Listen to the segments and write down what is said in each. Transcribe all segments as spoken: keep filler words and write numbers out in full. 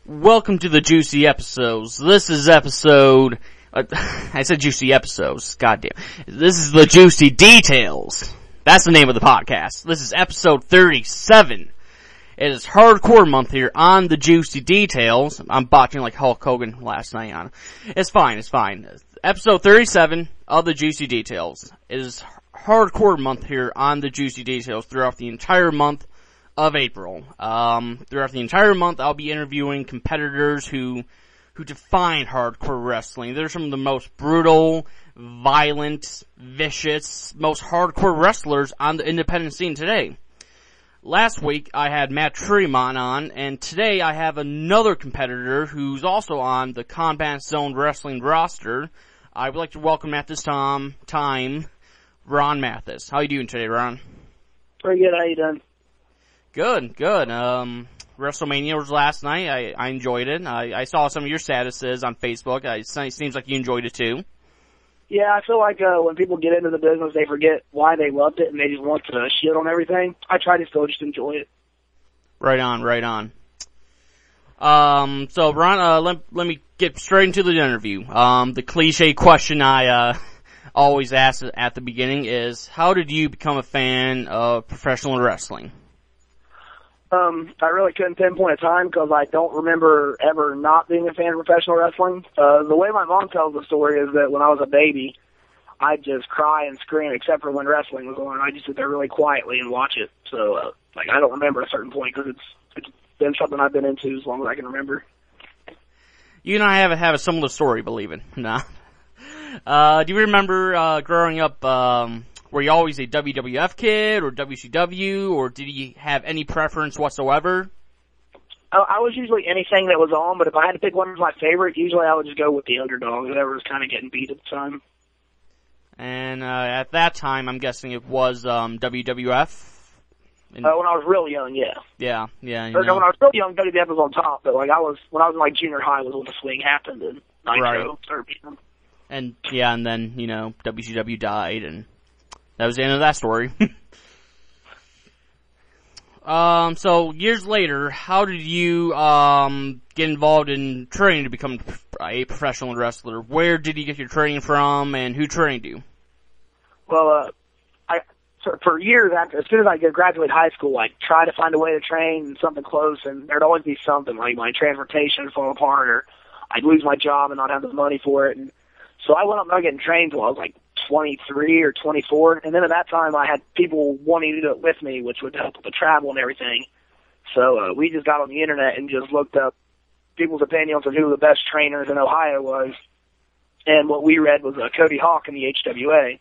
Welcome to the Juicy Episodes. This is episode, uh, I said Juicy Episodes, goddamn. This is the Juicy Details. That's the name of the podcast. This is episode thirty-seven. It is hardcore month here on the Juicy Details. I'm botching like Hulk Hogan last night on it. It's fine, it's fine. Episode thirty-seven of the Juicy Details. It is hardcore month here on the Juicy Details throughout the entire month of April. Um, throughout the entire month, I'll be interviewing competitors who, who define hardcore wrestling. They're some of the most brutal, violent, vicious, most hardcore wrestlers on the independent scene today. Last week, I had Matt Tremont on, and today I have another competitor who's also on the Combat Zone Wrestling roster. I would like to welcome at this time, time, Ron Mathis. How you doing today, Ron? Pretty good. How you doing? Good, good. Um, WrestleMania was last night. I, I enjoyed it. I, I saw some of your statuses on Facebook. I, it seems like you enjoyed it too. Yeah, I feel like uh, when people get into the business, they forget why they loved it and they just want to shit on everything. I try to still just enjoy it. Right on, right on. Um, so Ron, uh, let, let me get straight into the interview. Um, the cliche question I, uh, always ask at the beginning is, how did you become a fan of professional wrestling? Um, I really couldn't pinpoint a time because I don't remember ever not being a fan of professional wrestling. Uh, the way my mom tells the story is that when I was a baby, I'd just cry and scream except for when wrestling was on. I just sit there really quietly and watch it. So, uh, like, I don't remember a certain point because it's, it's been something I've been into as long as I can remember. You and I have a, have a similar story, believe it. Nah. Uh, do you remember, uh, growing up, um, were you always a W W F kid or W C W, or did you have any preference whatsoever? I, I was usually anything that was on, but if I had to pick one as my favorite, usually I would just go with the underdog, whoever was kind of getting beat at the time. And uh, at that time, I'm guessing it was um, W W F? And, uh, when I was real young, yeah. Yeah, yeah. You or, know. When I was real young, W W F was on top, but like I was, when I was in like junior high was when the swing happened and Nitro right. started beating them. And, yeah, and then, you know, W C W died, and that was the end of that story. um, so years later, how did you um get involved in training to become a professional wrestler? Where did you get your training from, and who trained you? Well, uh, I for, for years after, as soon as I graduated high school, I tried to find a way to train something close, and there'd always be something like my transportation would fall apart, or I'd lose my job and not have the money for it. And so I went up not getting trained until I was like twenty-three or twenty-four, and then at that time I had people wanting to do it with me, which would help with the travel and everything. So uh, we just got on the internet and just looked up people's opinions on who the best trainers in Ohio was, and what we read was uh, Cody Hawk in the H W A.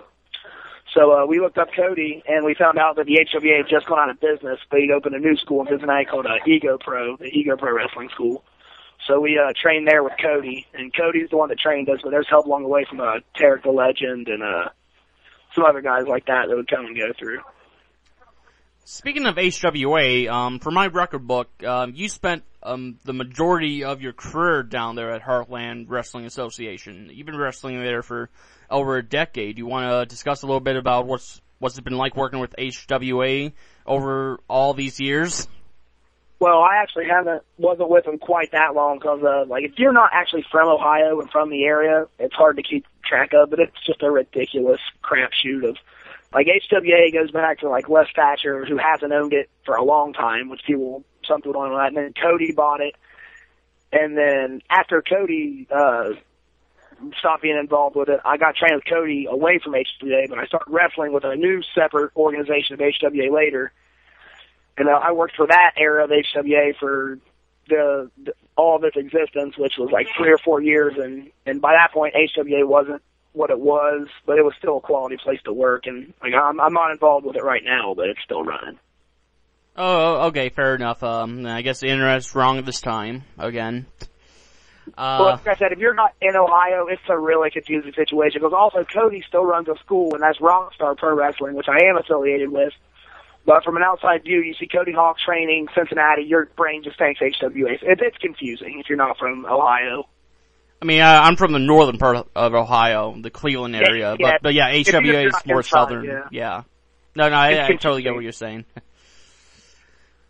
So uh, we looked up Cody, and we found out that the H W A had just gone out of business, but he'd opened a new school in Cincinnati called uh, Ego Pro, the Ego Pro Wrestling School. So we uh, trained there with Cody, and Cody's the one that trained us, but there's help along the way from uh, Tarek the Legend and uh, some other guys like that that would come and go through. Speaking of H W A, um, for my record book, um, you spent um, the majority of your career down there at Heartland Wrestling Association. You've been wrestling there for over a decade. You want to discuss a little bit about what's what's it been like working with H W A over all these years? Well, I actually haven't, wasn't with them quite that long because, uh, like, if you're not actually from Ohio and from the area, it's hard to keep track of, but it's just a ridiculous crapshoot of, like, H W A goes back to, like, Les Thatcher, who hasn't owned it for a long time, which people, some people don't know that, and then Cody bought it, and then after Cody, uh, stopped being involved with it, I got trained with Cody away from H W A, but I started wrestling with a new separate organization of H W A later. And uh, I worked for that era of H W A for the, the all of its existence, which was like three or four years. And, and by that point, H W A wasn't what it was, but it was still a quality place to work. And like I'm, I'm not involved with it right now, but it's still running. Oh, okay, fair enough. Um, I guess the internet's wrong at this time again. Uh, well, like I said, if you're not in Ohio, it's a really confusing situation because also Cody still runs a school, and that's Rockstar Pro Wrestling, which I am affiliated with. But from an outside view, you see Cody Hawk training Cincinnati, your brain just thinks H W A. It, it's confusing if you're not from Ohio. I mean, uh, I'm from the northern part of Ohio, the Cleveland area, yeah, but, but yeah, H W A is more inside, southern. Yeah. yeah. No, no, I, I totally get what you're saying.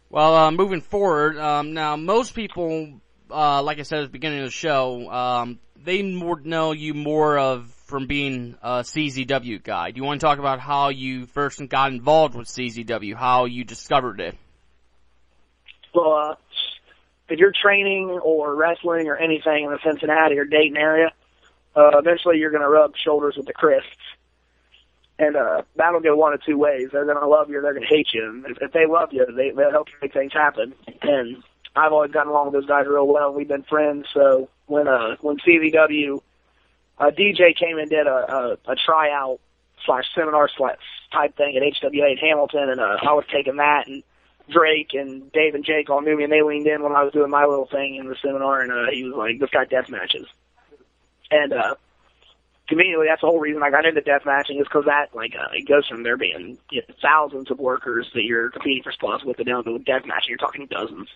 Well, uh, moving forward, um, now most people, uh, like I said at the beginning of the show, um, they more know you more of from being a C Z W guy. Do you want to talk about how you first got involved with C Z W, how you discovered it? Well, uh, if you're training or wrestling or anything in the Cincinnati or Dayton area, uh, eventually you're going to rub shoulders with the Crisps. And uh, that'll go one of two ways. They're going to love you or they're going to hate you. And if, if they love you, they, they'll help you make things happen. And I've always gotten along with those guys real well. We've been friends. So when uh, when C Z W, uh, D J came and did a, a, a tryout slash seminar slash type thing at H W A in Hamilton, and uh, I was taking that, and Drake and Dave and Jake all knew me, and they leaned in when I was doing my little thing in the seminar, and uh, he was like, this guy death matches. And uh, conveniently, that's the whole reason I got into death matching, is because that, like, uh, it goes from there being you know, thousands of workers that you're competing for spots with, and down to death matching, you're talking dozens.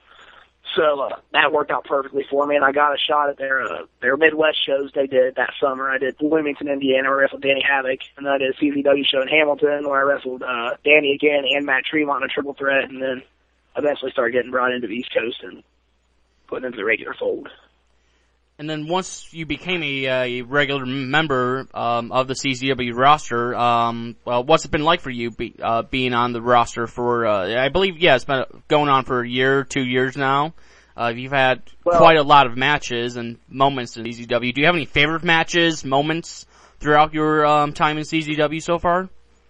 So uh, that worked out perfectly for me, and I got a shot at their uh, their Midwest shows they did that summer. I did Bloomington, Indiana, where I wrestled Danny Havoc, and then I did a C Z W show in Hamilton, where I wrestled uh, Danny again and Matt Tremont in a triple threat, and then eventually started getting brought into the East Coast and put into the regular fold. And then once you became a, a regular member um, of the C Z W roster, um, well, what's it been like for you be, uh, being on the roster for, uh, I believe, yeah, it's been going on for a year, two years now. Uh, you've had well, quite a lot of matches and moments in C Z W. Do you have any favorite matches, moments throughout your um, time in C Z W so far?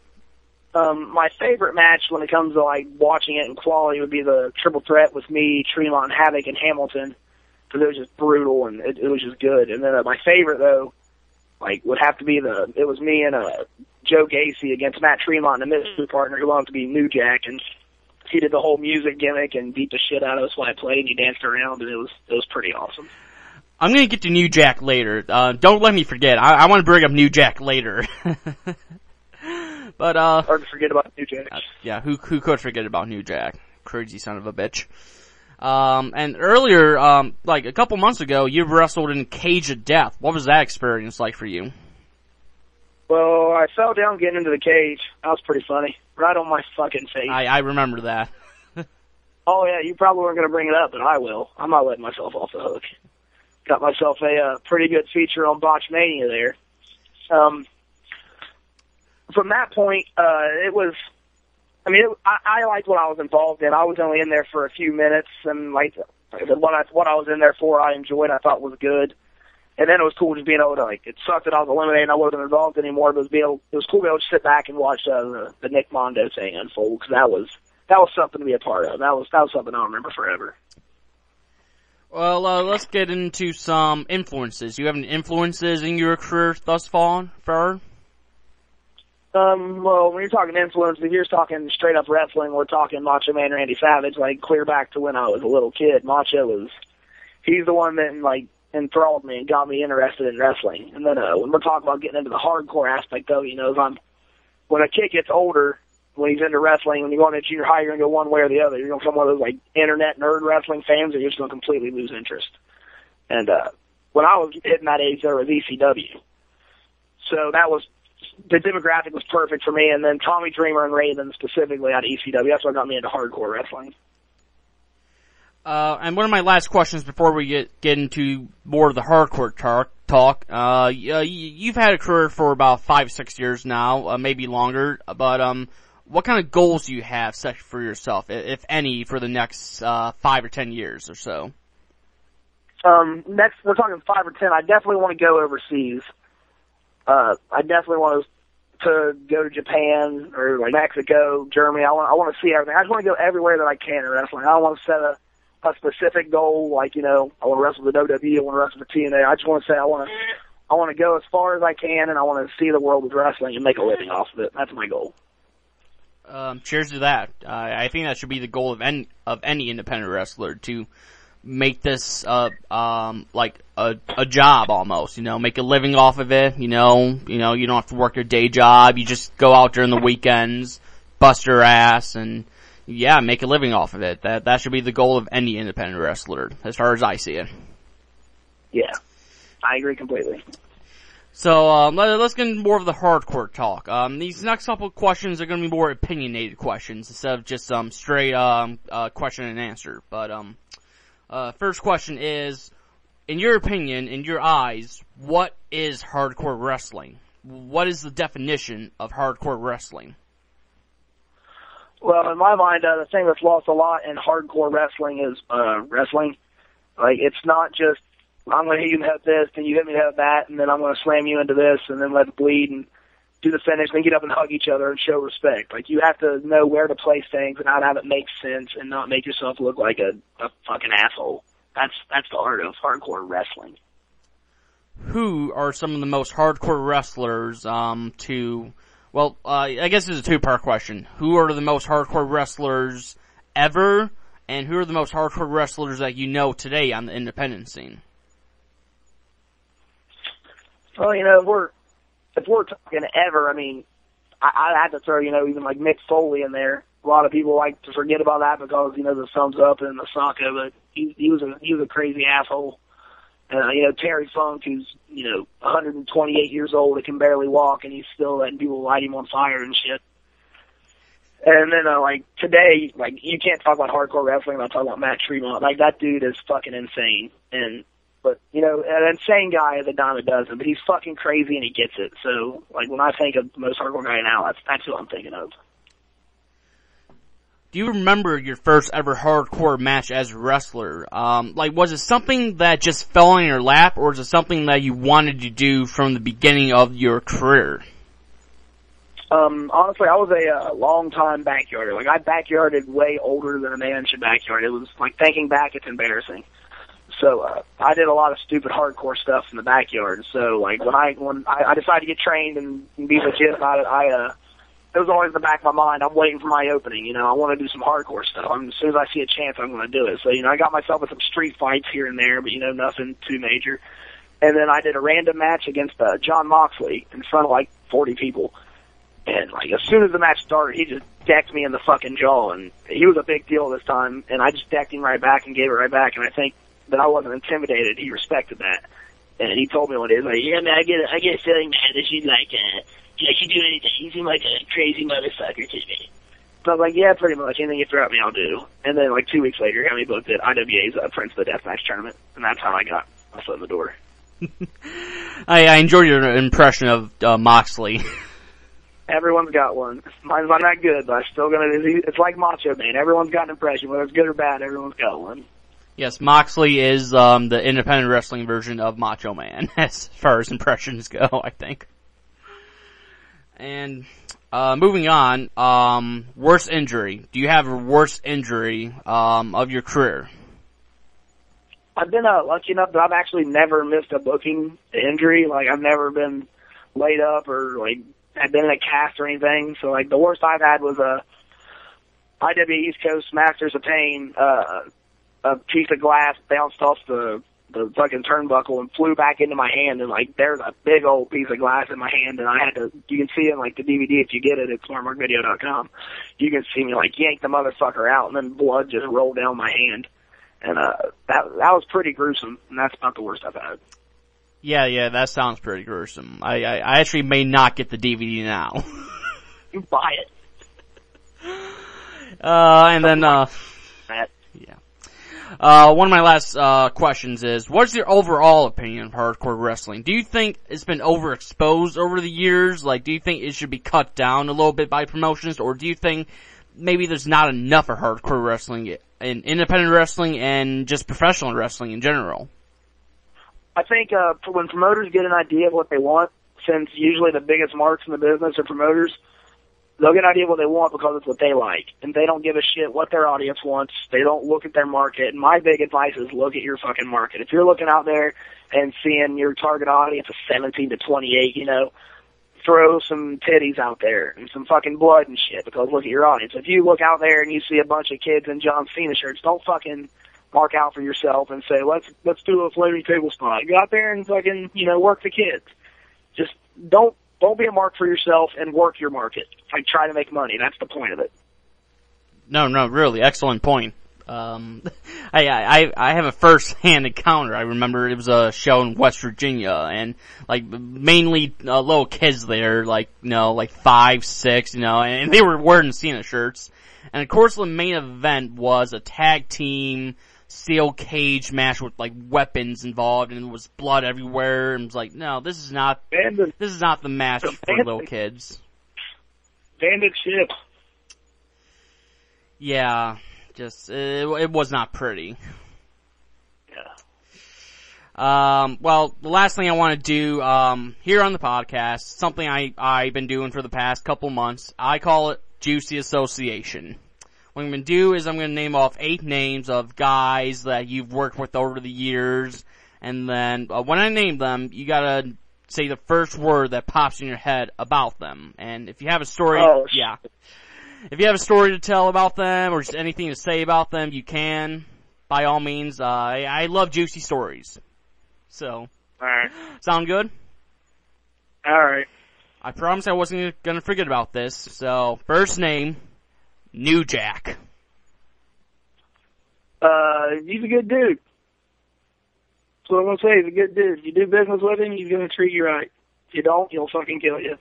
Um, my favorite match when it comes to like watching it in quality would be the triple threat with me, Tremont, and Havoc in Hamilton. Because it was just brutal and it, it was just good. And then uh, my favorite though, like would have to be the it was me and uh, Joe Gacy against Matt Tremont, and the mystery partner who wanted to be New Jack, and he did the whole music gimmick and beat the shit out of us while I played, and he danced around, and it was it was pretty awesome. I'm gonna get to New Jack later. Uh, don't let me forget. I, I want to bring up New Jack later. But uh, hard to forget about New Jack. Uh, yeah, who who could forget about New Jack? Crazy son of a bitch. Um, and earlier, um, like a couple months ago, you wrestled in Cage of Death. What was that experience like for you? Well, I fell down getting into the cage. That was pretty funny. Right on my fucking face. I, I remember that. Oh yeah, you probably weren't going to bring it up, but I will. I'm not letting myself off the hook. Got myself a uh, pretty good feature on Botchmania there. Um, from that point, uh, it was... I mean, it, I, I liked what I was involved in. I was only in there for a few minutes, and like what I what I was in there for, I enjoyed. I thought was good, and then it was cool just being able to like. It sucked that I was eliminated and I wasn't involved anymore, but it was, be able, it was cool to be able to sit back and watch uh, the, the Nick Mondo thing unfold, because that was that was something to be a part of. That was that was something I'll remember forever. Well, uh, let's get into some influences. Do you have any influences in your career thus far? far? Um, well, when you're talking influence, if you're talking straight up wrestling, we're talking Macho Man Randy Savage, like clear back to when I was a little kid. Macho was, he's the one that like enthralled me and got me interested in wrestling. And then, uh, when we're talking about getting into the hardcore aspect though, you know, if I'm, when a kid gets older, when he's into wrestling, when you go into junior high, you're gonna go one way or the other. You're gonna become one of those like internet nerd wrestling fans, or you're just gonna completely lose interest. And, uh, when I was hitting that age, there was E C W. So that was, the demographic was perfect for me, and then Tommy Dreamer and Raven specifically out of E C W. That's what got me into hardcore wrestling. Uh, and one of my last questions before we get, get into more of the hardcore talk, talk uh, you've had a career for about five, six years now, uh, maybe longer, but, um, what kind of goals do you have set for yourself, if any, for the next, uh, five or ten years or so? Um, next, we're talking five or ten. I definitely want to go overseas. Uh, I definitely want to, to go to Japan or like Mexico, Germany. I want, I want to see everything. I just want to go everywhere that I can in wrestling. I don't want to set a, a specific goal, like, you know, I want to wrestle the W W E, I want to wrestle the T N A. I just want to say I want to, I want to go as far as I can, and I want to see the world with wrestling and make a living off of it. That's my goal. Um, cheers to that. Uh, I think that should be the goal of any, of any independent wrestler, to make this, uh, um, like a, a job almost, you know, make a living off of it, you know, you know, you don't have to work your day job, you just go out during the weekends, bust your ass, and yeah, make a living off of it. That, that should be the goal of any independent wrestler, as far as I see it. Yeah, I agree completely. So, um, let, let's get into more of the hardcore talk. Um, these next couple of questions are going to be more opinionated questions instead of just um straight um uh, question and answer. But um, uh, first question is, in your opinion, in your eyes, what is hardcore wrestling? What is the definition of hardcore wrestling? Well, in my mind, uh, the thing that's lost a lot in hardcore wrestling is uh, wrestling. Like, it's not just, I'm going to hit you in the head with this, then you hit me in the head with that, and then I'm going to slam you into this, and then let it bleed, and do the finish, and then get up and hug each other and show respect. Like, you have to know where to place things and how to have it make sense and not make yourself look like a, a fucking asshole. That's that's the art of hardcore wrestling. Who are some of the most hardcore wrestlers um, to... Well, uh, I guess it's a two-part question. Who are the most hardcore wrestlers ever, and who are the most hardcore wrestlers that you know today on the independent scene? Well, you know, if we're, if we're talking ever, I mean, I, I had to throw, you know, even like Mick Foley in there. A lot of people like to forget about that because, you know, the thumbs up and the Saka, but he, he was a, he was a crazy asshole. Uh, you know, Terry Funk, who's, you know, one hundred twenty-eight years old and can barely walk, and he's still letting people light him on fire and shit. And then, uh, like, today, like, you can't talk about hardcore wrestling without talking about Matt Tremont. Like, that dude is fucking insane. And, but, you know, an insane guy is a dime a dozen, but he's fucking crazy and he gets it. So, like, when I think of the most hardcore guy now, that's, that's who I'm thinking of. Do you remember your first ever hardcore match as a wrestler? Um, like, was it something that just fell in your lap, or was it something that you wanted to do from the beginning of your career? Um, honestly, I was a uh, long-time backyarder. Like, I backyarded way older than a man should backyard. It was, like, thinking back, it's embarrassing. So, uh, I did a lot of stupid hardcore stuff in the backyard. So, like, when I, when I, I decided to get trained and, and be legit about it, I, uh, it was always in the back of my mind. I'm waiting for my opening. You know, I want to do some hardcore stuff. I mean, as soon as I see a chance, I'm going to do it. So, you know, I got myself in some street fights here and there, but, you know, nothing too major. And then I did a random match against uh, John Moxley in front of, like, forty people. And, like, as soon as the match started, he just decked me in the fucking jaw. And he was a big deal this time. And I just decked him right back and gave it right back. And I think that I wasn't intimidated. He respected that. And he told me what it is. Like, yeah, man, I get it. I get a feeling, man, that you'd like, uh, like, you do anything. You seem like a crazy motherfucker to me. So I was like, yeah, pretty much. Anything you throw at me, I'll do. And then, like, two weeks later, he got me booked at I W A's uh, Prince of the Deathmatch tournament. And that's how I got my foot in the door. I, I enjoyed your impression of uh, Moxley. Everyone's got one. Mine's not that good, but I'm still gonna, it's like Macho Man. Everyone's got an impression. Whether it's good or bad, everyone's got one. Yes, Moxley is um, the independent wrestling version of Macho Man, as far as impressions go, I think. And uh, moving on, um, worst injury. Do you have a worst injury um, of your career? I've been uh, lucky enough that I've actually never missed a booking injury. Like, I've never been laid up or, like, I've been in a cast or anything. So, like, the worst I've had was a I W A East Coast Masters of Pain, uh, a piece of glass bounced off the the fucking turnbuckle and flew back into my hand, and, like, there's a big old piece of glass in my hand, and I had to, you can see it in, like, the D V D if you get it at smart mark video dot com. You can see me, like, yank the motherfucker out, and then blood just rolled down my hand. And, uh, that, that was pretty gruesome, and that's about the worst I've had. Yeah, yeah, that sounds pretty gruesome. I, I, I actually may not get the D V D now. You buy it. Uh, and then, uh, yeah. Uh, one of my last, uh, questions is, what's your overall opinion of hardcore wrestling? Do you think it's been overexposed over the years? Like, do you think it should be cut down a little bit by promotions, or do you think maybe there's not enough of hardcore wrestling in independent wrestling and just professional wrestling in general? I think, uh, when promoters get an idea of what they want, since usually the biggest marks in the business are promoters, they'll get an idea of what they want because it's what they like. And they don't give a shit what their audience wants. They don't look at their market. And my big advice is look at your fucking market. If you're looking out there and seeing your target audience of seventeen to twenty-eight, you know, throw some titties out there and some fucking blood and shit because look at your audience. If you look out there and you see a bunch of kids in John Cena shirts, don't fucking mark out for yourself and say, let's, let's do a floating table spot. Go out there and fucking, you know, work the kids. Just don't, Don't be a mark for yourself and work your market. Like, try to make money. That's the point of it. No, no, really, excellent point. Um, I, I, I have a first-hand encounter. I remember it was a show in West Virginia, and, like, mainly, uh, little kids there, like, you know, like five, six, you know, and they were wearing Cena shirts. And of course the main event was a tag team steel cage match with, like, weapons involved, and there was blood everywhere, and it was like, no, this is not, Bandit, this is not the match for bandit, little kids. Bandit ship. Yeah. Just, it, it was not pretty. Yeah. Um, well, the last thing I want to do, um, here on the podcast, something I, I've been doing for the past couple months, I call it Juicy Association. What I'm going to do is I'm going to name off eight names of guys that you've worked with over the years, and then, uh, when I name them, you gotta say the first word that pops in your head about them. And if you have a story, oh, yeah. If you have a story to tell about them, or just anything to say about them, you can. By all means, uh, I, I love juicy stories. So. Alright. Sound good? Alright. I promised I wasn't gonna forget about this. So, first name, New Jack. Uh, he's a good dude. That's what I'm gonna say, he's a good dude. If you do business with him, he's gonna treat you right. If you don't, he'll fucking kill you.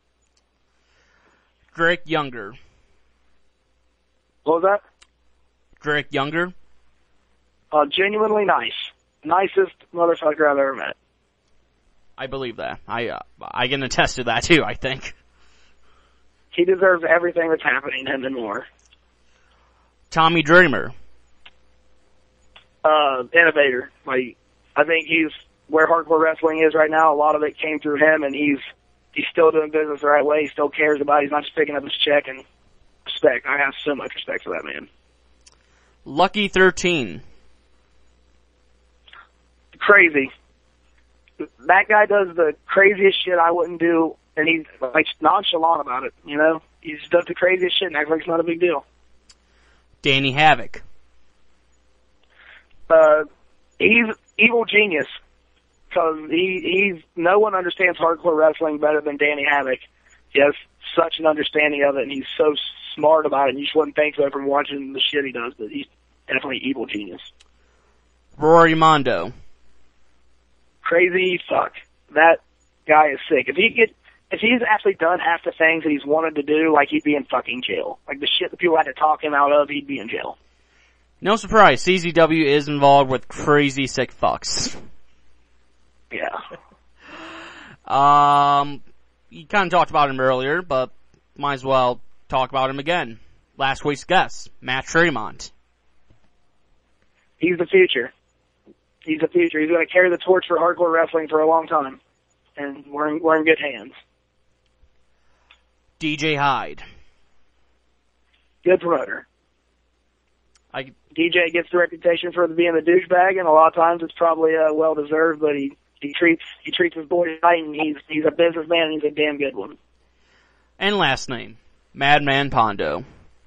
Drake Younger. What was that? Drake Younger. Uh, genuinely nice. Nicest motherfucker I've ever met. I believe that. I, uh, I can attest to that too, I think. He deserves everything that's happening to him and more. Tommy Dreamer. Uh, innovator. Like, I think he's where hardcore wrestling is right now. A lot of it came through him, and he's, he's still doing business the right way. He still cares about it. He's not just picking up his check, and respect. I have so much respect for that man. Lucky thirteen. Crazy. That guy does the craziest shit I wouldn't do, and he's like nonchalant about it, you know? He just does the craziest shit and acts like it's not a big deal. Danny Havoc. Uh, he's evil genius. Cause he, he's, no one understands hardcore wrestling better than Danny Havoc. He has such an understanding of it, and he's so smart about it, and you just wouldn't think so from watching the shit he does, but he's definitely evil genius. Rory Mondo. Crazy fuck. That guy is sick. If he get, if he's actually done half the things that he's wanted to do, like he'd be in fucking jail. Like the shit that people had to talk him out of, he'd be in jail. No surprise, C Z W is involved with crazy sick fucks. Yeah. Um, you kind of talked about him earlier, but might as well talk about him again. Last week's guest, Matt Tremont. He's the future. He's the future. He's going to carry the torch for hardcore wrestling for a long time. And we're in, we're in good hands. D J Hyde. Good promoter. I, D J gets the reputation for being a douchebag, and a lot of times it's probably uh, well deserved. But he he treats he treats his boys right, and he's he's a businessman, and he's a damn good one. And last name, Madman Pondo.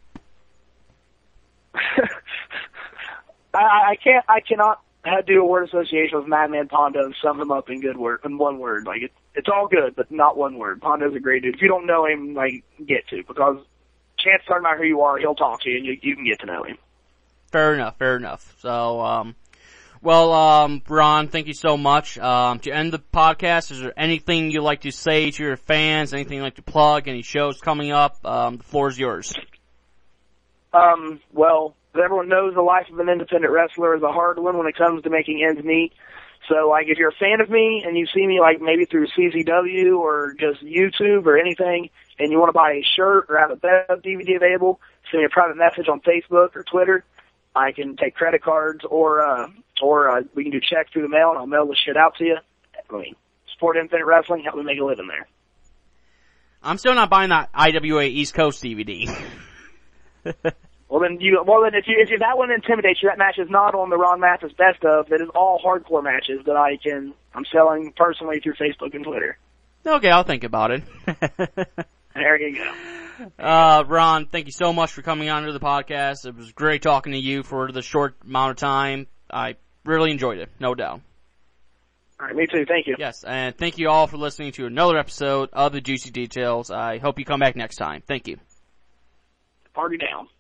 I, I can't I cannot do a word association with Madman Pondo and sum him up in good word in one word. Like it, it's all good, but not one word. Pondo's a great dude. If you don't know him, like get to, because chances are, no matter who you are, he'll talk to you, and you, you can get to know him. Fair enough, fair enough. So, um, well, um, Ron, thank you so much. Um, to end the podcast, is there anything you'd like to say to your fans? Anything you'd like to plug? Any shows coming up? Um, the floor is yours. Um, well, as everyone knows, the life of an independent wrestler is a hard one when it comes to making ends meet. So, like, if you're a fan of me and you see me, like, maybe through C Z W or just YouTube or anything, and you want to buy a shirt or have a best D V D available, send me a private message on Facebook or Twitter. I can take credit cards, or uh, or uh, we can do checks through the mail, and I'll mail the shit out to you. I mean, support Infinite Wrestling, help me make a living there. I'm still not buying that I W A East Coast D V D. Well then, you well then if you if that one intimidates you, that match is not on the Ron Mathis Best of. It is all hardcore matches that I can I'm selling personally through Facebook and Twitter. Okay, I'll think about it. There you go. Uh, Ron, thank you so much for coming on to the podcast. It was great talking to you for the short amount of time. I really enjoyed it, no doubt. All right, me too. Thank you. Yes, and thank you all for listening to another episode of the Juicy Details. I hope you come back next time. Thank you. Party down.